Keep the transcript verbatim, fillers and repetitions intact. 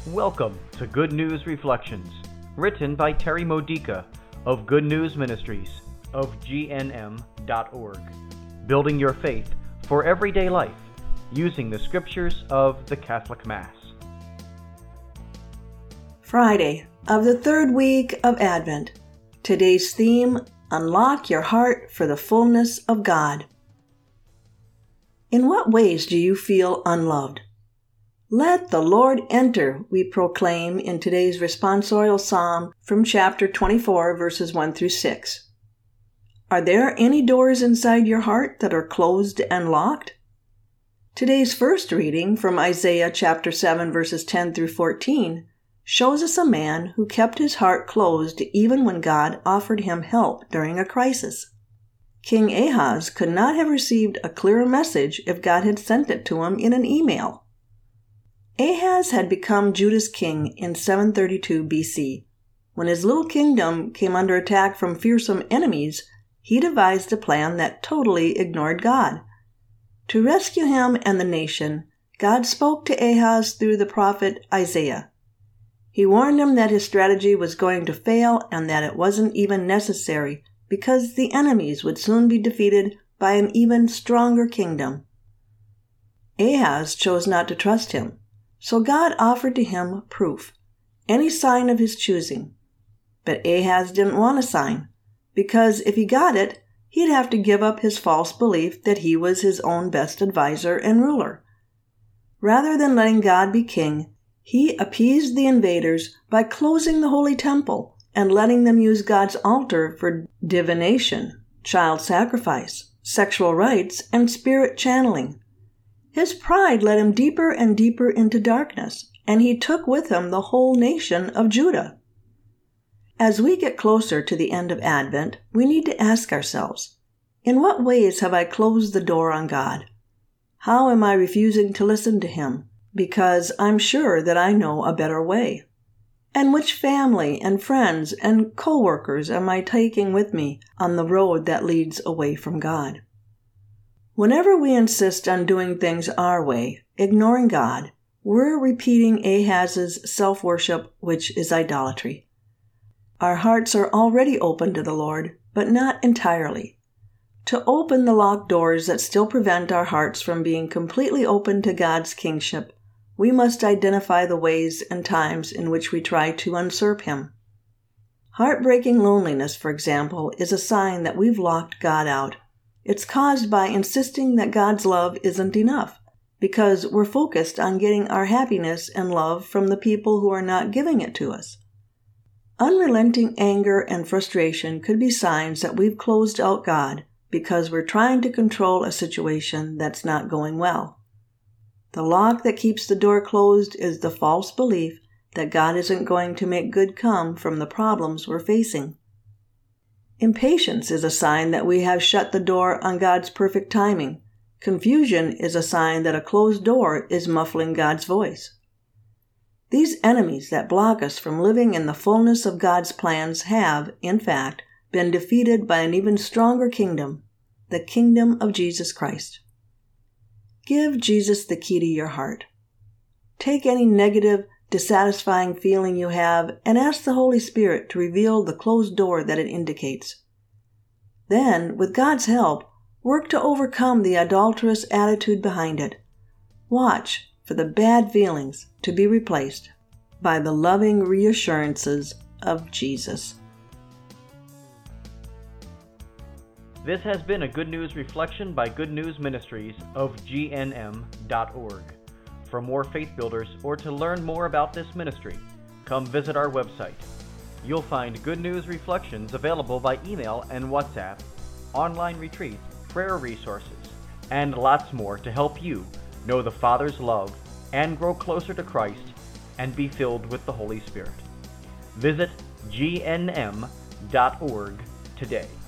Welcome to Good News Reflections, written by Terry Modica of Good News Ministries of G N M dot org, building your faith for everyday life using the scriptures of the Catholic Mass. Friday of the third week of Advent. Today's theme, Unlock Your Heart for the Fullness of God. In what ways do you feel unloved? Let the Lord enter, we proclaim in today's responsorial psalm from chapter twenty-four, verses one through six. Are there any doors inside your heart that are closed and locked? Today's first reading from Isaiah chapter seven, verses ten through fourteen, shows us a man who kept his heart closed even when God offered him help during a crisis. King Ahaz could not have received a clearer message if God had sent it to him in an email. Ahaz had become Judah's king in seven thirty-two B C. When his little kingdom came under attack from fearsome enemies, he devised a plan that totally ignored God. To rescue him and the nation, God spoke to Ahaz through the prophet Isaiah. He warned him that his strategy was going to fail and that it wasn't even necessary because the enemies would soon be defeated by an even stronger kingdom. Ahaz chose not to trust him. So God offered to him proof, any sign of his choosing. But Ahaz didn't want a sign, because if he got it, he'd have to give up his false belief that he was his own best advisor and ruler. Rather than letting God be king, he appeased the invaders by closing the holy temple and letting them use God's altar for divination, child sacrifice, sexual rites, and spirit channeling. His pride led him deeper and deeper into darkness, and he took with him the whole nation of Judah. As we get closer to the end of Advent, we need to ask ourselves, in what ways have I closed the door on God? How am I refusing to listen to Him, because I'm sure that I know a better way? And which family and friends and co-workers am I taking with me on the road that leads away from God? Whenever we insist on doing things our way, ignoring God, we're repeating Ahaz's self-worship, which is idolatry. Our hearts are already open to the Lord, but not entirely. To open the locked doors that still prevent our hearts from being completely open to God's kingship, we must identify the ways and times in which we try to usurp Him. Heartbreaking loneliness, for example, is a sign that we've locked God out. It's caused by insisting that God's love isn't enough, because we're focused on getting our happiness and love from the people who are not giving it to us. Unrelenting anger and frustration could be signs that we've closed out God because we're trying to control a situation that's not going well. The lock that keeps the door closed is the false belief that God isn't going to make good come from the problems we're facing. Impatience is a sign that we have shut the door on God's perfect timing. Confusion is a sign that a closed door is muffling God's voice. These enemies that block us from living in the fullness of God's plans have, in fact, been defeated by an even stronger kingdom, the kingdom of Jesus Christ. Give Jesus the key to your heart. Take any negative, dissatisfying feeling you have and ask the Holy Spirit to reveal the closed door that it indicates. Then, with God's help, work to overcome the adulterous attitude behind it. Watch for the bad feelings to be replaced by the loving reassurances of Jesus. This has been a Good News Reflection by Good News Ministries of G N M dot org. For more faith builders or to learn more about this ministry, come visit our website. You'll find Good News Reflections available by email and WhatsApp, online retreats, prayer resources, and lots more to help you know the Father's love and grow closer to Christ and be filled with the Holy Spirit. Visit G N M dot org today.